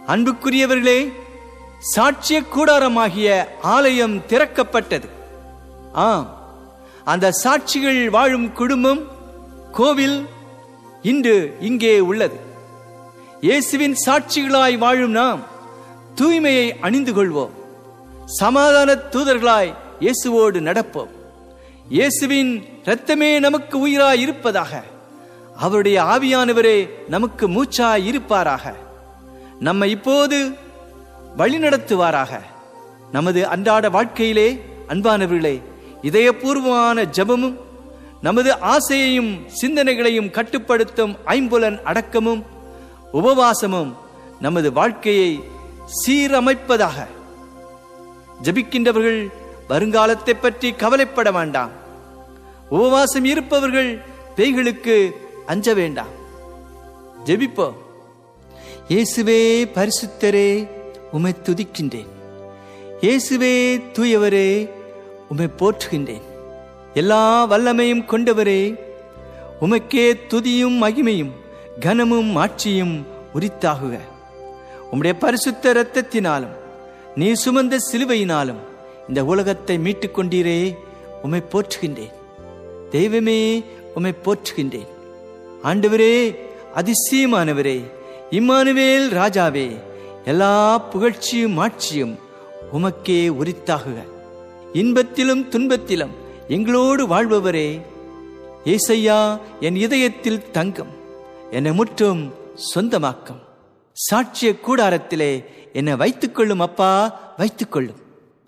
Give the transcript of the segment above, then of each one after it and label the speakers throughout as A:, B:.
A: அன்புக்குரியவர்களே, சாட்சிய கூடாரமாகிய ஆலயம் திறக்கப்பட்டது. ஆம், அந்த சாட்சிகள் வாழும் குடும்பம் கோவில் இன்று இங்கே உள்ளது. இயேசுவின் சாட்சிகளாய் வாழும் நாம் தூய்மையை அணிந்து கொள்வோம். சமாதான தூதர்களாய் இயேசுவோடு நடப்போம். இயேசுவின் இரத்தமே நமக்கு உயிராய் இருப்பதாக. அவருடைய ஆவியானவரே நமக்கு மூச்சாய் இருப்பாராக. நம்மை இப்போது வழிநடத்துவாராக. நமது அன்றாட வாழ்க்கையிலே அன்பானவர்களே, இதயபூர்வமான ஜெபமும் நமது ஆசையையும் சிந்தனைகளையும் கட்டுப்படுத்தும் ஐம்புலன் அடக்கமும் உபவாசமும் நமது வாழ்க்கையை சீரமைப்பதாக. ஜெபிக்கின்றவர்கள் வருங்காலத்தை பற்றி கவலைப்பட வேண்டாம். உபவாசம் இருப்பவர்கள் பேய்களுக்கு அஞ்ச வேண்டாம். ஜெபிப்போம். இயேசுவே பரிசுத்தரே, உம்மை துதிக்கின்றேன். இயேசுவே தூயவரே, உம்மை போற்றுகின்றேன். எல்லா வல்லமையும் கொண்டவரே, உமக்கே துதியும் மகிமையும் கனமும் ஆட்சியும் உரித்தாகுக. உம்முடைய பரிசுத்த இரத்தத்தினாலும் நீ சுமந்த சிலுவையினாலும் இந்த உலகத்தை மீட்டுக் கொண்டீரே, உம்மை போற்றுகின்றேன். தெய்வமே, உம்மை போற்றுகின்றேன். ஆண்டவரே, அதிசயமானவரே, இம்மானுவேல் ராஜாவே, எல்லா புகழ்ச்சியும் ஆட்சியும் உமக்கே உரித்தாகுக. இன்பத்திலும் துன்பத்திலும் எங்களோடு வாழ்பவரே, ஏசையா என் இதயத்தில் தங்கம், என்னை முற்றும் சொந்தமாக்கம். சாட்சிய கூடாரத்திலே என்னை வைத்துக் கொள்ளும் அப்பா, வைத்துக் கொள்ளும்.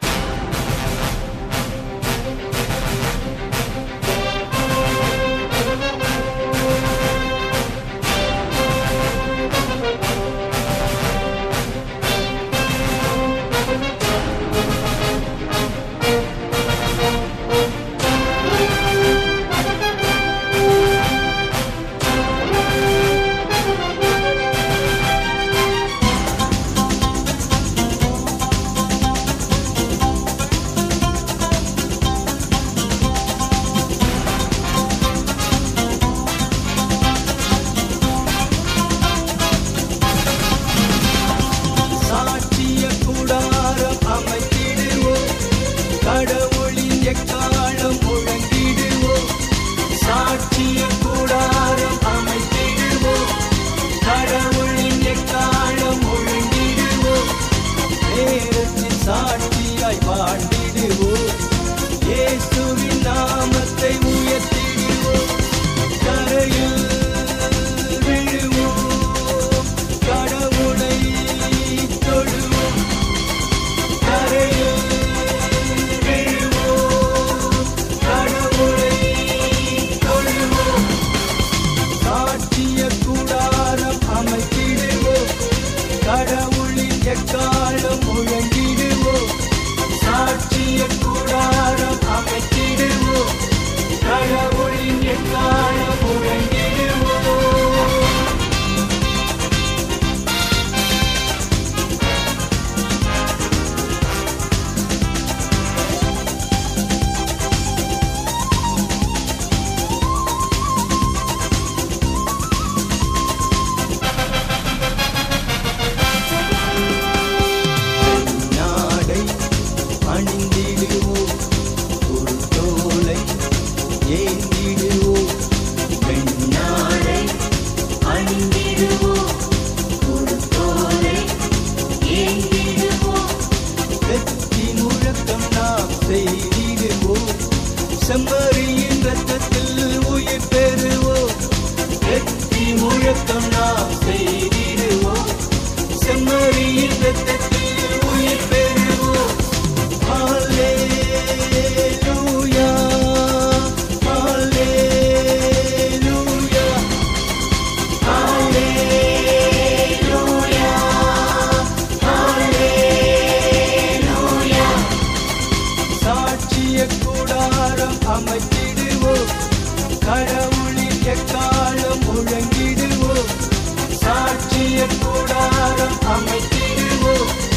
A: சாட்சியாய் வாழ்ந்திடுவோம். இயேசுவின் நாமத்தை உயர்த்திடுவோம். கரையில் விழுவோம், கடவுளை தொழுவோம். கரையில் விழுவோம், கடவுளை தொழுவோம். சாட்சிய கூடாரம் அமைத்திடுவோம். கடவுளின் எக்காலம் முழங்கிடுவோம். சாட்சிய கூடாரம் அமைத்திடுவோம். கடவுளின் எக்காலம் முழங்கிடுவோம். அணிந்திடுவோம், ஒரு தோலை ஏந்திடுவோம். பெண்ணாடை அணிந்திடுவோம், ஒரு தோலை ஏந்திடுவோம். வெற்றி முழக்கம் நாம் செய்திடுவோம். செம்மறியின் இரத்தத்தில் உயிர் பெறுவோம். வெற்றி முழக்கம் நாம் செய்திடுவோம். செம்மறியின் இரத்தத்தில் உயிர் பெறுவோம். Hallelujah, hallelujah, hallelujah, hallelujah. சாட்சிய கூடாரம் அமைத்திடுவோம். கடவுளின் எக்காலம் முழங்கிடுவோம். சாட்சிய கூடாரம் அமைத்திடுவோம்.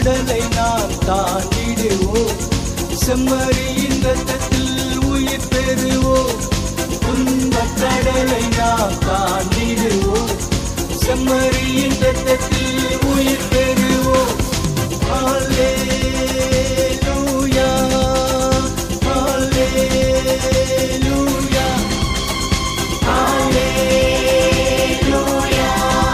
A: கடலை நாம் தாண்டிடுவோம். செம்மறியின் இரத்தத்தில் உயிர் பெறுவோம். துன்பக் கடலை நாம் தாண்டிடுவோம். செம்மறியின் இரத்தத்தில் உயிர் பெறுவோம். அல்லேலூயா, அல்லேலூயா, அல்லேலூயா,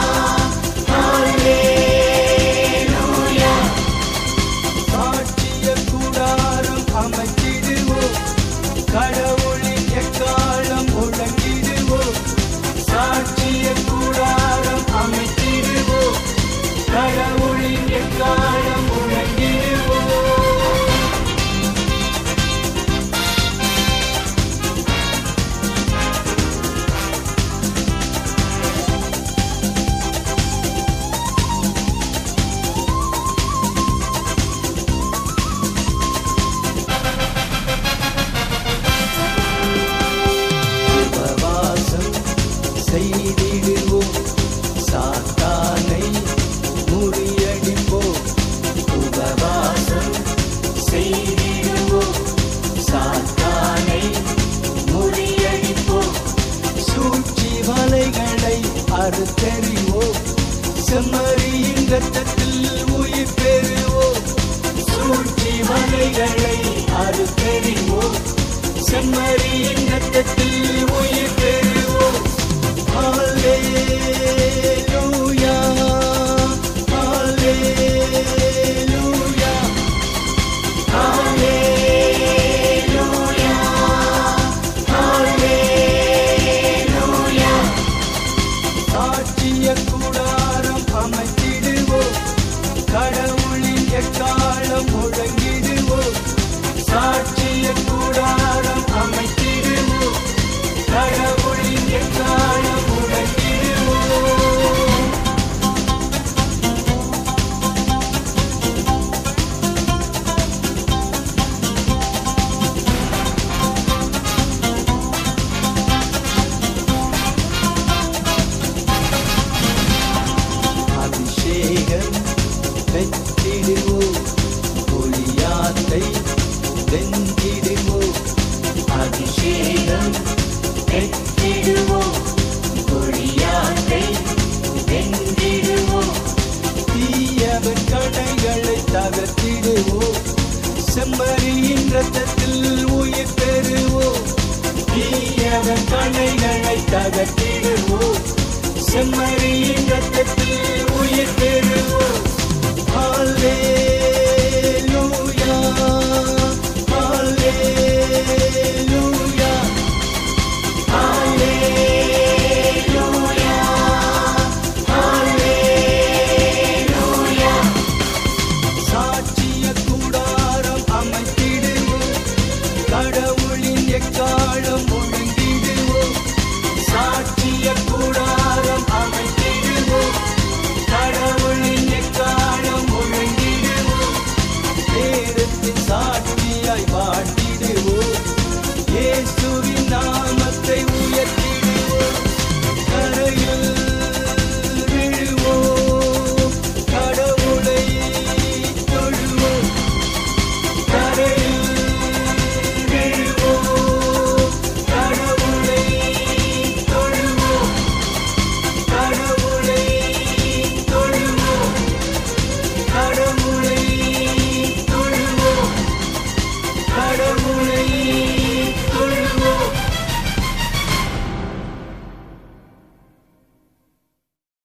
A: அல்லேலூயா. சாட்சிய கூடாரம் அமைத்திடுவோம். கடவுளின் எக்காலம் முழங்கிடுவோம். சாட்சிய கூடாரம் அமைத்திடுவோம். கடவுளின் எக்காலம் முழங்கிடுவோம். உபவாசம் செய்திடுவோம். சாத்தானை முறியடிப்போம். உபவாசம் செய்திடுவோம். சாத்தானை முறியடிப்போம். சூழ்ச்சி வலைகளை அறுத்தெறிவோம். செம்மறியின் இரத்தத்தில் உயிர் பெறுவோம். சூழ்ச்சி வலைகளை அறுத்தெறிவோம். செம்மறியின் இரத்தத்தில் உயிர் பெறுவோம். அல்லேலூயா, அல்லேலூயா, அல்லேலூயா, அல்லேலூயா. சாட்சிய கூடாரம் அமைத்திடுவோம். கடவுளின் எக்காலம் முழங்கிடுவோம். சாட்சிய கூடாரம் அமைத்திடுவோம். கடவுளின் எக்காலம் முழங்கிடுவோம். அபிஷேகம் பெற்றிடுவோம். கோலியாத்தை வென்றிடுவோம். அபிஷேகம் பெற்றிடுவோம். கோலியாத்தை வென்றிடுவோம். தீயவன் கணைகளை தகர்த்திடுவோம். செம்மறியின் இரத்தத்தில் உயிர் பெறுவோம். தீயவன் கணைகளை தகர்த்திடுவோம். செம்மறியின்